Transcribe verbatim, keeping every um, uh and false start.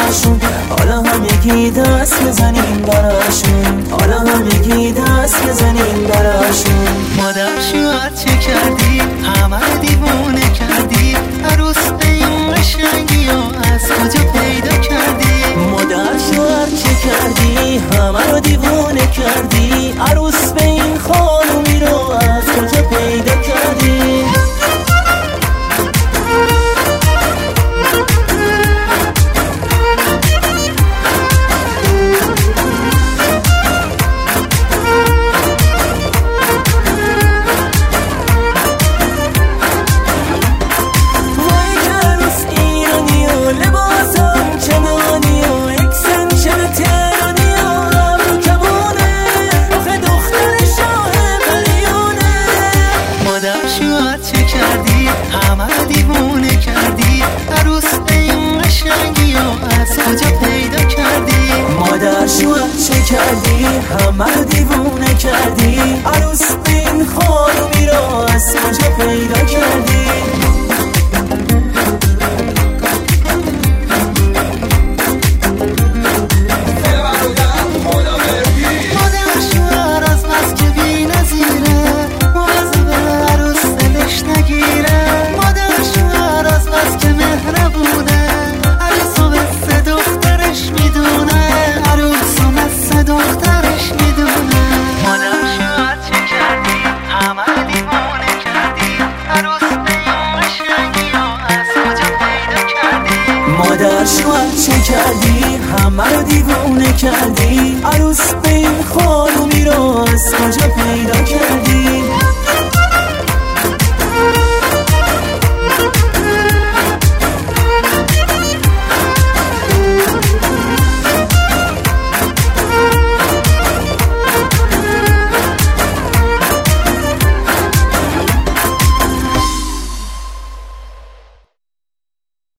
براشون، حالا همگی دست بزنیم براشون، حالا همگی دست بزنیم براشون. مادر شوهر چه کردی؟ همه دیوونه کردی. عروس به این قشنگی و از کجا پیدا کردی؟ مادر شوهر چه کردی؟ همه رو دیوونه کردی. عروس به این خانومی رو از کجا پیدا کردی؟ چه کردی؟ همه دیوونه کردی. عروس به این قشنگی و از کجا پیدا کردی؟ مادر شوهر چه کردی؟ همه دیوونه کردی. عروس به این خانومی رو از کجا پیدا کردی؟ مادر شوهر چه کردی؟ همه رو دیوونه کردی. عروس به این خانومی رو از کجا پیدا کردی؟